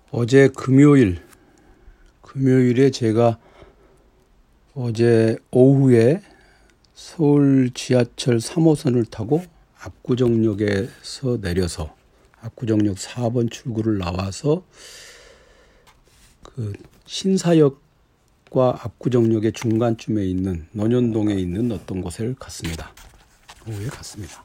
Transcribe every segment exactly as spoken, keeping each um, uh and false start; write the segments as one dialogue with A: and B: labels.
A: 어제 금요일, 금요일에 제가 어제 오후에 서울 지하철 삼 호선을 타고 압구정역에서 내려서 압구정역 사 번 출구를 나와서 그 신사역과 압구정역의 중간쯤에 있는 논현동에 있는 어떤 곳에 갔습니다. 오후에 갔습니다.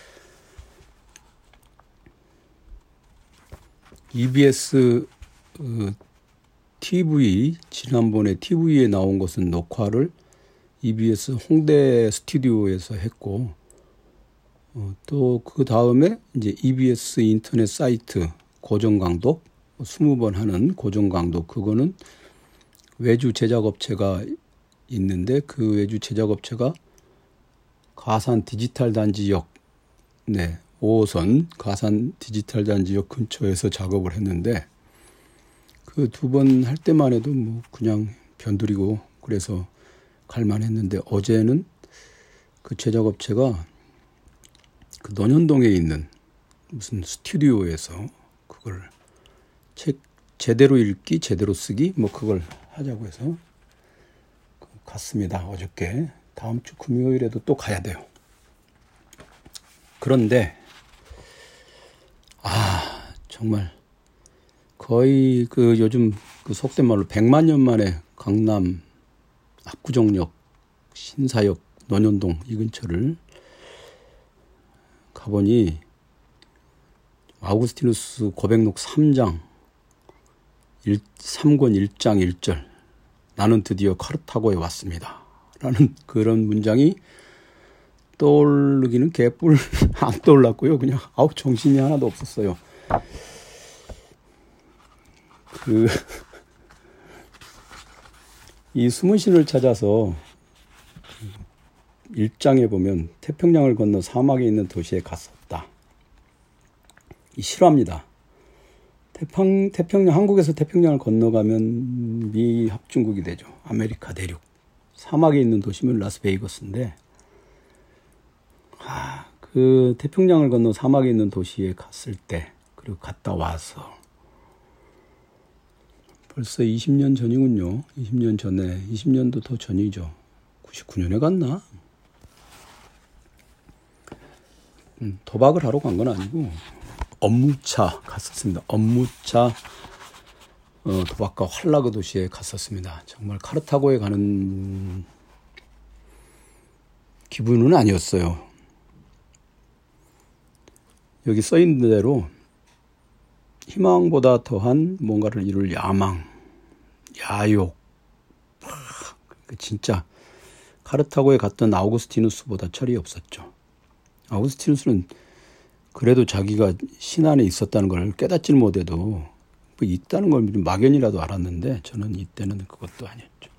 A: 이비에스 어, 티비, 지난번에 티비에 나온 것은 녹화를 이비에스 홍대 스튜디오에서 했고, 어, 또 그 다음에 이제 이비에스 인터넷 사이트 고정강독, 스무 번 하는 고정강독, 그거는 외주 제작업체가 있는데 그 외주 제작업체가 가산 디지털 단지역, 네, 오 호선 가산 디지털 단지역 근처에서 작업을 했는데 그 두 번 할 때만 해도 뭐 그냥 변두리고 그래서 갈만 했는데 어제는 그 제작업체가 그 논현동에 있는 무슨 스튜디오에서 그걸 책 제대로 읽기 제대로 쓰기 뭐 그걸 하자고 해서 갔습니다. 어저께. 다음 주 금요일에도 또 가야 돼요. 그런데 아 정말 거의 그 요즘 그 속된 말로 백만 년 만에 강남 압구정역 신사역 논현동 이 근처를 가보니 아우구스티누스 고백록 삼 장 삼 권 일 장 일 절 나는 드디어 카르타고에 왔습니다 라는 그런 문장이 떠오르기는 개뿔 안 떠올랐고요. 그냥 아우 정신이 하나도 없었어요. 그 이 수문신을 찾아서 일 장에 보면 태평양을 건너 사막에 있는 도시에 갔었다. 이 싫어합니다. 태평, 태평양, 한국에서 태평양을 건너가면 미 합중국이 되죠. 아메리카 대륙. 사막에 있는 도시면 라스베이거스인데, 아, 그 태평양을 건너 사막에 있는 도시에 갔을 때, 그리고 갔다 와서, 벌써 이십 년 전이군요. 이십 년 전에, 이십 년도 더 전이죠. 구십구 년에 갔나? 음, 도박을 하러 간 건 아니고, 업무차 갔었습니다. 업무차 어, 도박과 활락의 도시에 갔었습니다. 정말 카르타고에 가는 기분은 아니었어요. 여기 써있는 대로 희망보다 더한 뭔가를 이룰 야망, 야욕. 진짜 카르타고에 갔던 아우구스티누스보다 철이 없었죠. 아우구스티누스는 그래도 자기가 신 안에 있었다는 걸 깨닫지는 못해도 뭐 있다는 걸 막연이라도 알았는데 저는 이때는 그것도 아니었죠.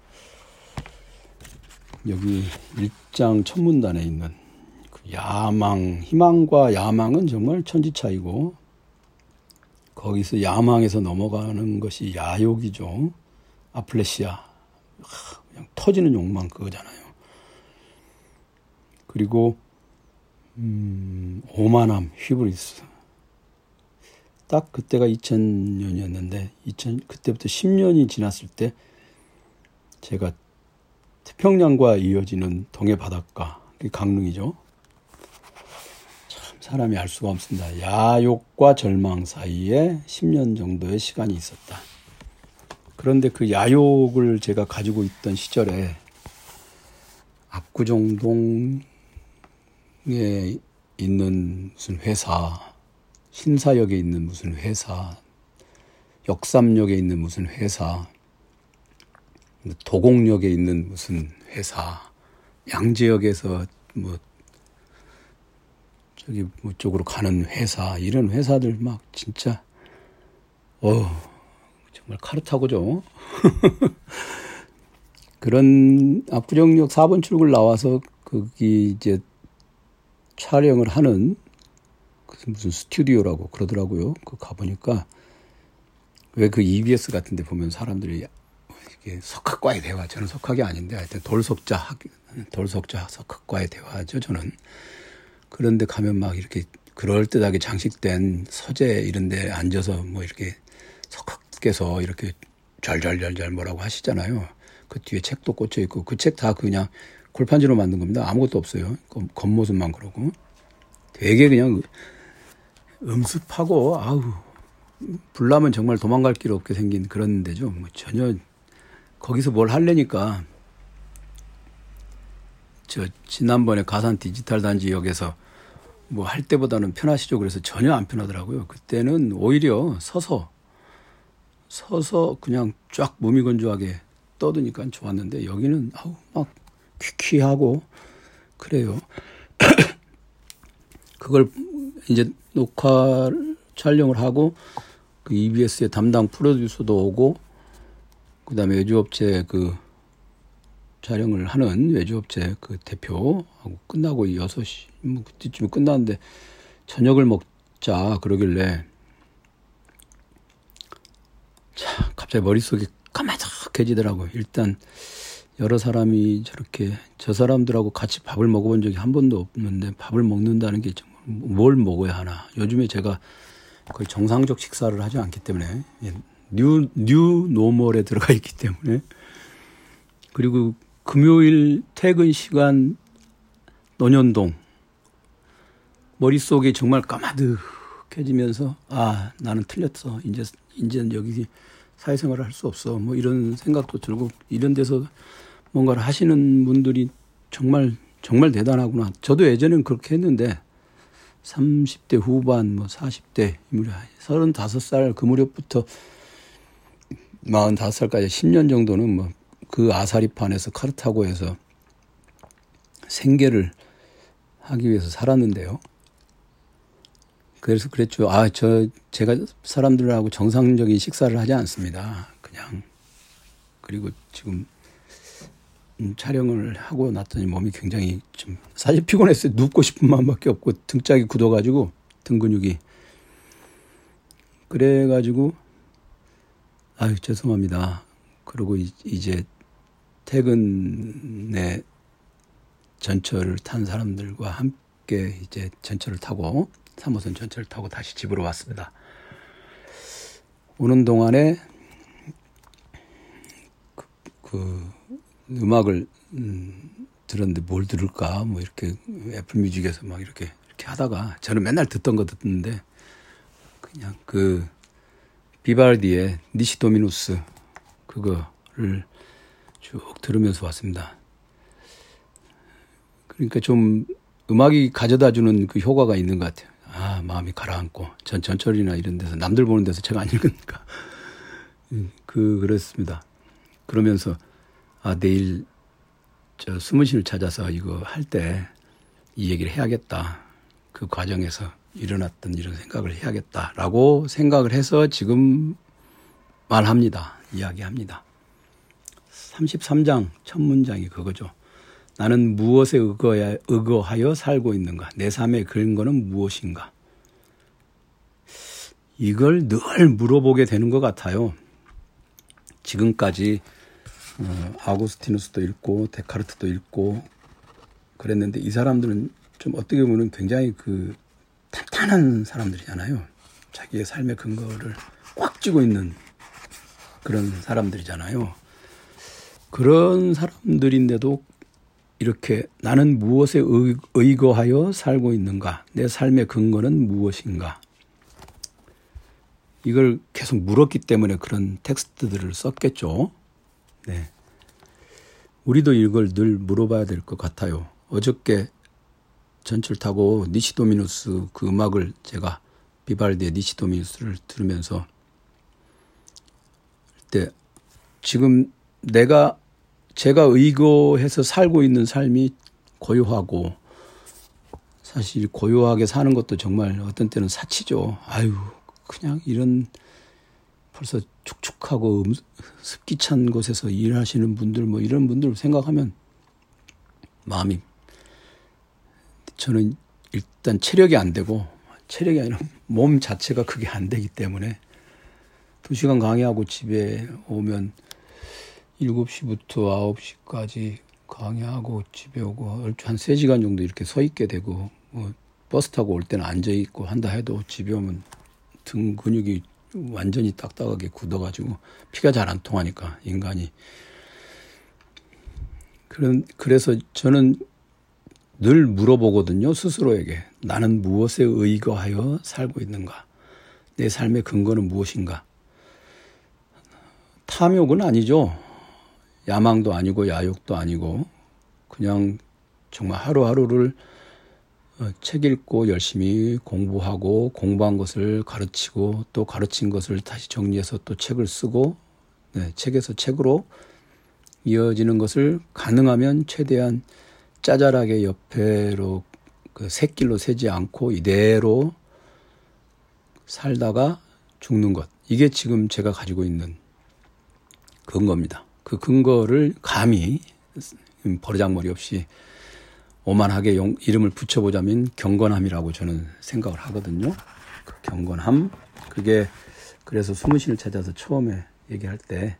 A: 여기 일 장 천문단에 있는 그 야망, 희망과 야망은 정말 천지차이고 거기서 야망에서 넘어가는 것이 야욕이죠. 아플레시아. 그냥 터지는 욕망 그거잖아요. 그리고 음, 오만함, 휘브리스. 딱 그때가 이천 년이었는데, 이천, 그때부터 십 년이 지났을 때, 제가 태평양과 이어지는 동해 바닷가, 그게 강릉이죠. 참, 사람이 알 수가 없습니다. 야욕과 절망 사이에 십 년 정도의 시간이 있었다. 그런데 그 야욕을 제가 가지고 있던 시절에, 압구정동, 에 있는 무슨 회사, 신사역에 있는 무슨 회사, 역삼역에 있는 무슨 회사, 도곡역에 있는 무슨 회사, 양재역에서 뭐 저기 뭐 쪽으로 가는 회사, 이런 회사들 막 진짜 어 정말 카르타고죠. 그런 압구정역 사 번 출구를 나와서 거기 이제 촬영을 하는 무슨 스튜디오라고 그러더라고요. 그 가보니까 왜 그 이비에스 같은 데 보면 사람들이 이게 석학과의 대화, 저는 석학이 아닌데 하여튼 돌석자, 돌석자 석학과의 대화죠, 저는. 그런데 가면 막 이렇게 그럴듯하게 장식된 서재 이런 데 앉아서 뭐 이렇게 석학 가수께서 이렇게 잘잘잘잘 뭐라고 하시잖아요. 그 뒤에 책도 꽂혀 있고 그 책 다 그냥 골판지로 만든 겁니다. 아무것도 없어요. 겉모습만 그러고 되게 그냥 음습하고 아우 불나면 정말 도망갈 길 없게 생긴 그런 데죠. 뭐 전혀 거기서 뭘 하려니까 저 지난번에 가산 디지털 단지역에서 뭐 할 때보다는 편하시죠. 그래서 전혀 안 편하더라고요. 그때는 오히려 서서 서서 그냥 쫙 몸이 건조하게 떠드니까 좋았는데 여기는 아우 막 퀴퀴하고 그래요. 그걸 이제 녹화 촬영을 하고 그 이비에스의 담당 프로듀서도 오고 그다음에 외주업체 그 촬영을 하는 외주업체 그 대표하고 끝나고 여섯 시 뭐 그때쯤에 끝났는데 저녁을 먹자 그러길래 자 갑자기 머릿속이 까마득해지더라고요. 일단 여러 사람이 저렇게 저 사람들하고 같이 밥을 먹어본 적이 한 번도 없는데 밥을 먹는다는 게 뭘 먹어야 하나. 요즘에 제가 거의 정상적 식사를 하지 않기 때문에 뉴, 뉴 노멀에 들어가 있기 때문에 그리고 금요일 퇴근 시간 논현동 머릿속이 정말 까마득해지면서 아 나는 틀렸어. 이제 이제는 여기 사회생활을 할 수 없어. 뭐 이런 생각도 들고 이런 데서 뭔가를 하시는 분들이 정말 정말 대단하구나. 저도 예전엔 그렇게 했는데 삼십 대 후반 뭐 사십 대 서른다섯 살 그 무렵부터 마흔다섯 살까지 십 년 정도는 뭐 그 아사리판에서 카르타고 해서 생계를 하기 위해서 살았는데요. 그래서 그랬죠. 아, 저 제가 사람들하고 정상적인 식사를 하지 않습니다. 그냥 그리고 지금 음, 촬영을 하고 났더니 몸이 굉장히 좀 사실 피곤했어요. 눕고 싶은 마음밖에 없고 등짝이 굳어가지고 등 근육이 그래가지고 아유 죄송합니다. 그리고 이제 퇴근에 전철을 탄 사람들과 함께 이제 전철을 타고 삼 호선 전철을 타고 다시 집으로 왔습니다. 오는 동안에 그, 그 음악을 음, 들었는데 뭘 들을까 뭐 이렇게 애플뮤직에서 막 이렇게 이렇게 하다가 저는 맨날 듣던 거 듣는데 그냥 그 비발디의 니시 도미누스 그거를 쭉 들으면서 왔습니다. 그러니까 좀 음악이 가져다주는 그 효과가 있는 것 같아요. 아 마음이 가라앉고 전 전철이나 이런 데서 남들 보는 데서 제가 안 읽으니까 그 그렇습니다. 그러면서 아 내일 저 숨은신을 찾아서 이거 할 때 이 얘기를 해야겠다. 그 과정에서 일어났던 이런 생각을 해야겠다라고 생각을 해서 지금 말합니다. 이야기합니다. 삼십삼 장 첫 문장이 그거죠. 나는 무엇에 의거하여, 의거하여 살고 있는가? 내 삶의 근거는 무엇인가? 이걸 늘 물어보게 되는 것 같아요. 지금까지 어, 아우구스티누스도 읽고 데카르트도 읽고 그랬는데 이 사람들은 좀 어떻게 보면 굉장히 그 탄탄한 사람들이잖아요. 자기의 삶의 근거를 꽉 쥐고 있는 그런 사람들이잖아요. 그런 사람들인데도 이렇게 나는 무엇에 의, 의거하여 살고 있는가? 내 삶의 근거는 무엇인가? 이걸 계속 물었기 때문에 그런 텍스트들을 썼겠죠. 네. 우리도 이걸 늘 물어봐야 될 것 같아요. 어저께 전철 타고 니시도미누스 그 음악을 제가 비발디의 니시도미누스를 들으면서 그때 지금 내가 제가 의거해서 살고 있는 삶이 고요하고 사실 고요하게 사는 것도 정말 어떤 때는 사치죠. 아유 그냥 이런 벌써 축축하고 습기 찬 곳에서 일하시는 분들 뭐 이런 분들 생각하면 마음이 저는 일단 체력이 안 되고 체력이 아니라 몸 자체가 그게 안 되기 때문에 두 시간 강의하고 집에 오면 일곱 시부터 아홉 시까지 강의하고 집에 오고 한 세 시간 정도 이렇게 서 있게 되고 뭐 버스 타고 올 때는 앉아 있고 한다 해도 집에 오면 등 근육이 완전히 딱딱하게 굳어가지고 피가 잘 안 통하니까 인간이. 그런 그래서 저는 늘 물어보거든요, 스스로에게. 나는 무엇에 의거하여 살고 있는가? 내 삶의 근거는 무엇인가? 탐욕은 아니죠. 야망도 아니고 야욕도 아니고 그냥 정말 하루하루를 책 읽고 열심히 공부하고 공부한 것을 가르치고 또 가르친 것을 다시 정리해서 또 책을 쓰고 네, 책에서 책으로 이어지는 것을 가능하면 최대한 짜잘하게 옆에로 그 샛길로 새지 않고 이대로 살다가 죽는 것. 이게 지금 제가 가지고 있는 근거입니다. 그 근거를 감히 버르장머리 없이 오만하게 용, 이름을 붙여보자면 경건함이라고 저는 생각을 하거든요. 그 경건함. 그게 그래서 숨은신을 찾아서 처음에 얘기할 때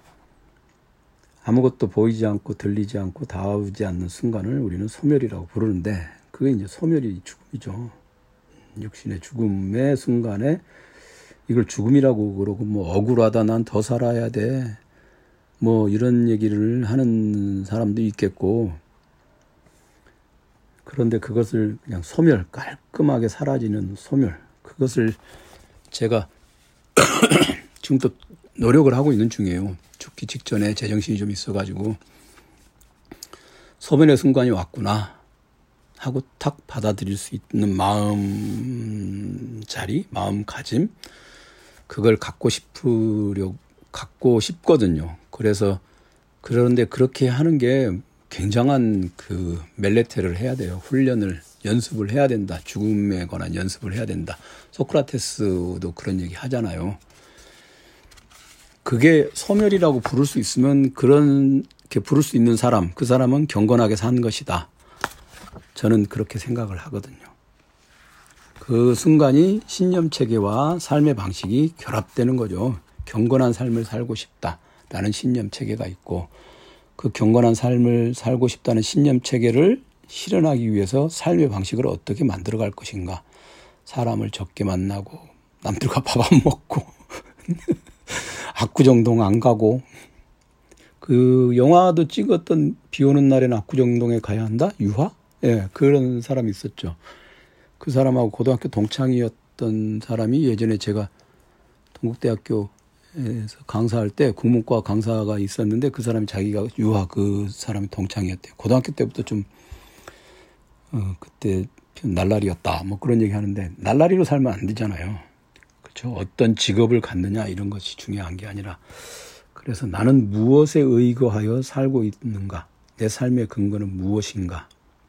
A: 아무것도 보이지 않고 들리지 않고 다가오지 않는 순간을 우리는 소멸이라고 부르는데 그게 이제 소멸이 죽음이죠. 육신의 죽음의 순간에 이걸 죽음이라고 그러고 뭐 억울하다 난 더 살아야 돼 뭐 이런 얘기를 하는 사람도 있겠고 그런데 그것을 그냥 소멸 깔끔하게 사라지는 소멸 그것을 제가 지금도 노력을 하고 있는 중이에요. 죽기 직전에 제정신이 좀 있어가지고 소멸의 순간이 왔구나 하고 탁 받아들일 수 있는 마음 자리, 마음가짐 그걸 갖고 싶으려 갖고 싶거든요. 그래서 그런데 그렇게 하는 게 굉장한 그 멜레테를 해야 돼요. 훈련을 연습을 해야 된다. 죽음에 관한 연습을 해야 된다. 소크라테스도 그런 얘기 하잖아요. 그게 소멸이라고 부를 수 있으면 그렇게 부를 수 있는 사람, 그 사람은 경건하게 산 것이다. 저는 그렇게 생각을 하거든요. 그 순간이 신념 체계와 삶의 방식이 결합되는 거죠. 경건한 삶을 살고 싶다라는 신념 체계가 있고 그 경건한 삶을 살고 싶다는 신념 체계를 실현하기 위해서 삶의 방식을 어떻게 만들어갈 것인가. 사람을 적게 만나고 남들과 밥 안 먹고 압구정동 안 가고 그 영화도 찍었던 비 오는 날에는 압구정동에 가야 한다? 유화? 예, 그런 사람이 있었죠. 그 사람하고 고등학교 동창이었던 사람이 예전에 제가 동국대학교에서 강사할 때 국문과 강사가 있었는데 그 사람이 자기가 유화 그 사람이 동창이었대요. 고등학교 때부터 좀 어, 그때 날라리였다 뭐 그런 얘기 하는데 날라리로 살면 안 되잖아요. 그렇죠? 어떤 직업을 갖느냐 이런 것이 중요한 게 아니라 그래서 나는 무엇에 의거하여 살고 있는가? 내 삶의 근거는 무엇인가?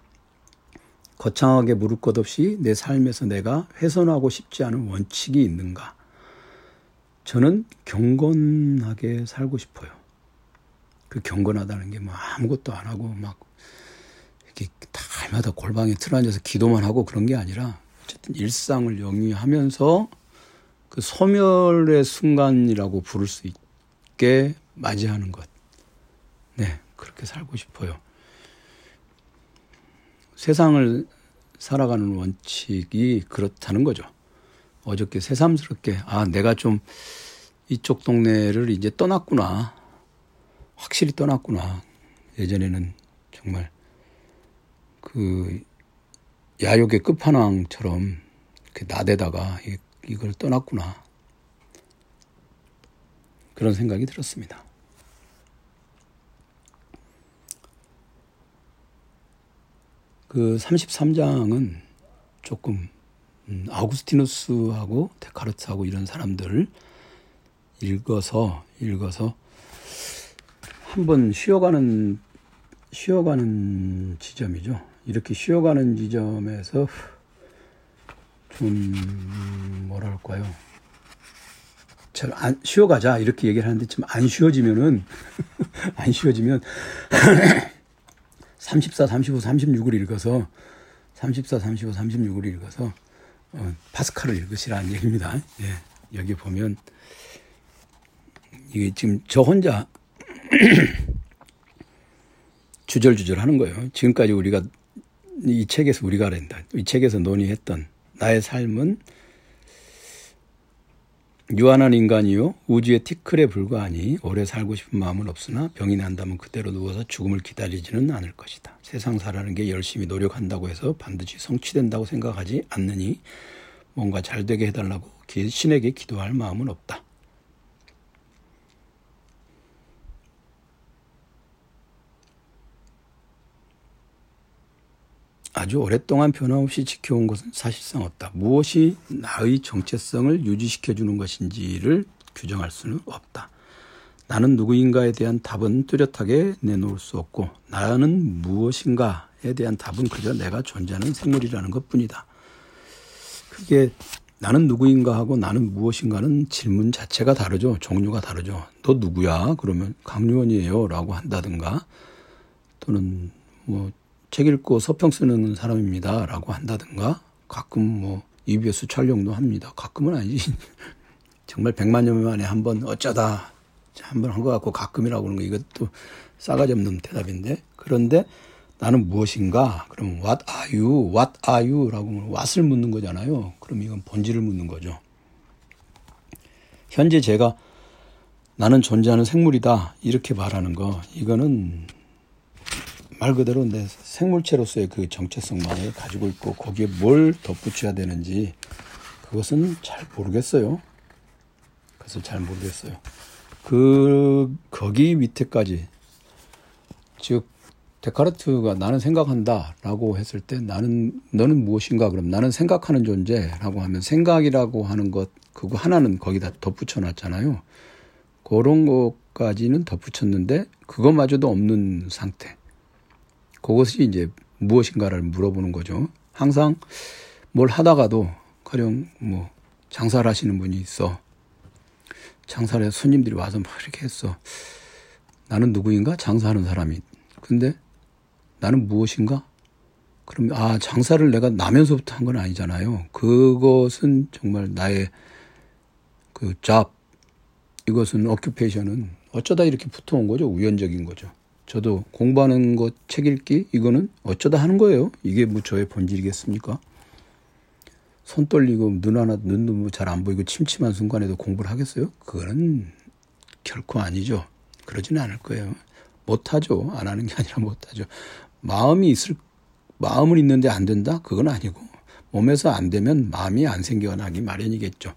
A: 거창하게 물을 것 없이 내 삶에서 내가 훼손하고 싶지 않은 원칙이 있는가? 저는 경건하게 살고 싶어요. 그 경건하다는 게 뭐 아무것도 안 하고 막 이렇게 달마다 골방에 틀어앉아서 기도만 하고 그런 게 아니라 어쨌든 일상을 영위하면서 그 소멸의 순간이라고 부를 수 있게 맞이하는 것. 네, 그렇게 살고 싶어요. 세상을 살아가는 원칙이 그렇다는 거죠. 어저께 새삼스럽게 아 내가 좀 이쪽 동네를 이제 떠났구나. 확실히 떠났구나. 예전에는 정말 그 야욕의 끝판왕처럼 이렇게 나대다가 이걸 떠났구나. 그런 생각이 들었습니다. 그 삼십삼 장은 조금 음, 아우구스티누스하고 데카르트하고 이런 사람들을 읽어서 읽어서 한번 쉬어가는 쉬어가는 지점이죠. 이렇게 쉬어가는 지점에서 좀 뭐랄까요? 잘 안 쉬어가자 이렇게 얘기를 하는데 좀 안 쉬어지면은 안 쉬어지면 삼십사, 삼십오, 삼십육을 읽어서 삼십사, 삼십오, 삼십육을 읽어서 어, 파스칼을 읽으시라는 얘기입니다. 예, 여기 보면 이게 지금 저 혼자 주절주절 하는 거예요. 지금까지 우리가 이 책에서 우리가 낸다. 이 책에서 논의했던 나의 삶은 유한한 인간이요 우주의 티끌에 불과하니 오래 살고 싶은 마음은 없으나 병이 난다면 그대로 누워서 죽음을 기다리지는 않을 것이다. 세상 살아가는 게 열심히 노력한다고 해서 반드시 성취된다고 생각하지 않느니 뭔가 잘되게 해달라고 신에게 기도할 마음은 없다. 아주 오랫동안 변함없이 지켜온 것은 사실상 없다. 무엇이 나의 정체성을 유지시켜주는 것인지를 규정할 수는 없다. 나는 누구인가에 대한 답은 뚜렷하게 내놓을 수 없고 나는 무엇인가에 대한 답은 그저 내가 존재하는 생물이라는 것뿐이다. 그게 나는 누구인가 하고 나는 무엇인가는 질문 자체가 다르죠. 종류가 다르죠. 너 누구야? 그러면 강요원이에요 라고 한다든가 또는 뭐 책 읽고 서평 쓰는 사람입니다 라고 한다든가 가끔 뭐 이비에스 촬영도 합니다. 가끔은 아니지. 정말 백만 년 만에 한 번 어쩌다 한 번 한 것 같고 가끔이라고 하는 거 이것도 싸가지 없는 대답인데 그런데 나는 무엇인가? 그럼 what are you? what are you? 라고 하면 what을 묻는 거잖아요. 그럼 이건 본질을 묻는 거죠. 현재 제가 나는 존재하는 생물이다 이렇게 말하는 거 이거는 말 그대로 내 생물체로서의 그 정체성만을 가지고 있고 거기에 뭘 덧붙여야 되는지 그것은 잘 모르겠어요. 그것을 잘 모르겠어요. 그 거기 밑에까지 즉 데카르트가 나는 생각한다라고 했을 때 나는 너는 무엇인가 그럼 나는 생각하는 존재라고 하면 생각이라고 하는 것 그거 하나는 거기다 덧붙여 놨잖아요. 그런 것까지는 덧붙였는데 그것마저도 없는 상태. 그것이 이제 무엇인가를 물어보는 거죠. 항상 뭘 하다가도 가령 뭐 장사를 하시는 분이 있어. 장사를 해서 손님들이 와서 막 이렇게 했어. 나는 누구인가? 장사하는 사람이. 근데 나는 무엇인가? 그럼 아 장사를 내가 나면서부터 한 건 아니잖아요. 그것은 정말 나의 그 잡, 이것은 어큐페이션은 어쩌다 이렇게 붙어온 거죠. 우연적인 거죠. 저도 공부하는 것, 책 읽기 이거는 어쩌다 하는 거예요. 이게 뭐 저의 본질이겠습니까? 손 떨리고 눈 하나 눈도 잘 안 보이고 침침한 순간에도 공부를 하겠어요? 그거는 결코 아니죠. 그러지는 않을 거예요. 못하죠. 안 하는 게 아니라 못하죠. 마음이 있을 마음은 있는데 안 된다? 그건 아니고 몸에서 안 되면 마음이 안 생겨나기 마련이겠죠.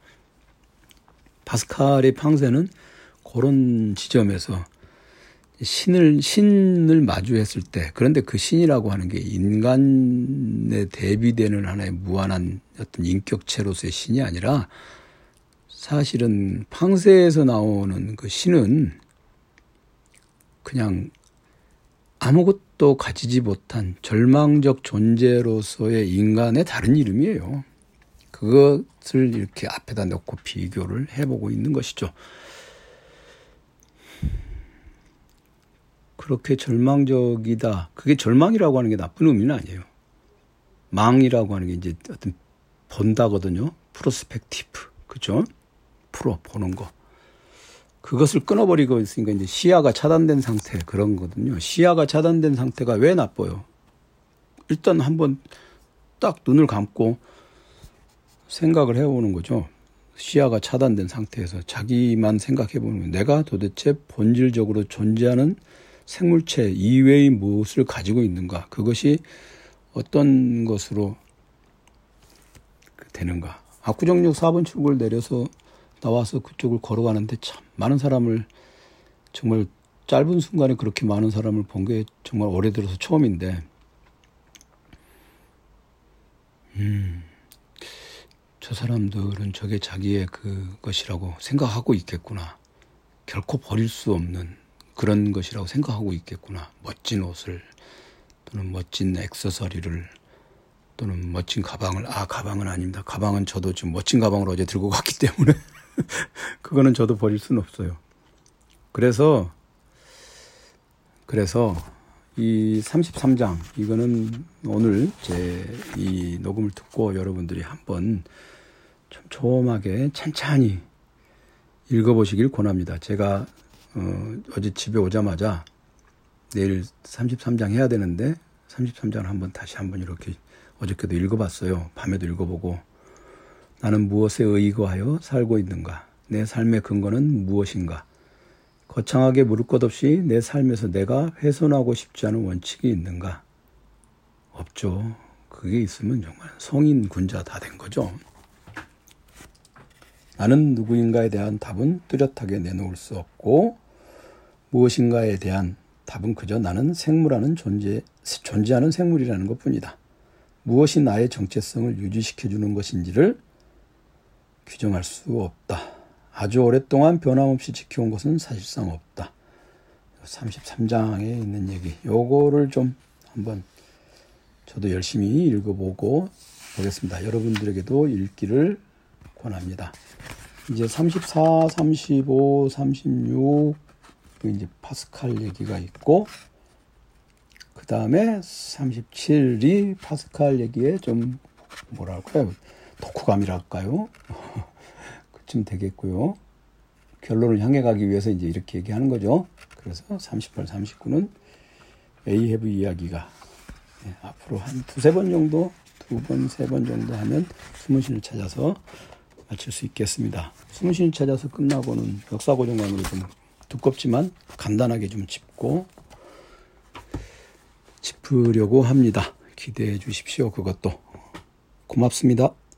A: 파스칼의 팡세는 그런 지점에서 신을 신을 마주했을 때 그런데 그 신이라고 하는 게 인간에 대비되는 하나의 무한한 어떤 인격체로서의 신이 아니라 사실은 팡세에서 나오는 그 신은 그냥 아무것도 가지지 못한 절망적 존재로서의 인간의 다른 이름이에요. 그것을 이렇게 앞에다 놓고 비교를 해보고 있는 것이죠. 그렇게 절망적이다. 그게 절망이라고 하는 게 나쁜 의미는 아니에요. 망이라고 하는 게 이제 어떤 본다거든요. 프로스펙티브. 그죠? 프로, 보는 거. 그것을 끊어버리고 있으니까 이제 시야가 차단된 상태 그런 거거든요. 시야가 차단된 상태가 왜 나빠요? 일단 한번 딱 눈을 감고 생각을 해보는 거죠. 시야가 차단된 상태에서 자기만 생각해보는 거예요. 내가 도대체 본질적으로 존재하는 생물체 이외의 무엇을 가지고 있는가? 그것이 어떤 것으로 되는가? 압구정역 사 번 출구를 내려서 나와서 그쪽을 걸어가는데 참 많은 사람을 정말 짧은 순간에 그렇게 많은 사람을 본 게 정말 오래 들어서 처음인데 음, 저 사람들은 저게 자기의 그것이라고 생각하고 있겠구나. 결코 버릴 수 없는 그런 것이라고 생각하고 있겠구나. 멋진 옷을 또는 멋진 액세서리를 또는 멋진 가방을 아 가방은 아닙니다. 가방은 저도 지금 멋진 가방을 어제 들고 갔기 때문에 그거는 저도 버릴 수는 없어요. 그래서 그래서 이 삼십삼 장 이거는 오늘 제 이 녹음을 듣고 여러분들이 한번 좀 조엄하게 찬찬히 읽어보시길 권합니다. 제가 어, 어제 집에 오자마자 내일 삼십삼 장 해야 되는데 삼십삼 장을 한번 다시 한번 이렇게 어저께도 읽어봤어요. 밤에도 읽어보고 나는 무엇에 의거하여 살고 있는가? 내 삶의 근거는 무엇인가? 거창하게 물을 것 없이 내 삶에서 내가 훼손하고 싶지 않은 원칙이 있는가? 없죠. 그게 있으면 정말 성인 군자 다 된 거죠. 나는 누구인가에 대한 답은 뚜렷하게 내놓을 수 없고 무엇인가에 대한 답은 그저 나는 생물하는 존재, 존재하는 생물이라는 것뿐이다. 무엇이 나의 정체성을 유지시켜주는 것인지를 규정할 수 없다. 아주 오랫동안 변함없이 지켜온 것은 사실상 없다. 삼십삼 장에 있는 얘기, 요거를 좀 한번 저도 열심히 읽어보고 보겠습니다. 여러분들에게도 읽기를 권합니다. 이제 삼십사, 삼십오, 삼십육 이제 파스칼 얘기가 있고 그 다음에 삼십칠이 파스칼 얘기에 좀 뭐랄까요? 독후감이랄까요? 그쯤 되겠고요. 결론을 향해 가기 위해서 이제 이렇게 얘기하는 거죠. 그래서 삼십팔, 삼십구는 에이헤브 이야기가 네, 앞으로 한 두세 번 정도, 두 번, 세 번 정도 하면 숨은신을 찾아서 마칠 수 있겠습니다. 숨은신을 찾아서 끝나고는 역사고정관으로 좀 두껍지만 간단하게 좀 짚고 짚으려고 합니다. 기대해 주십시오. 그것도 고맙습니다.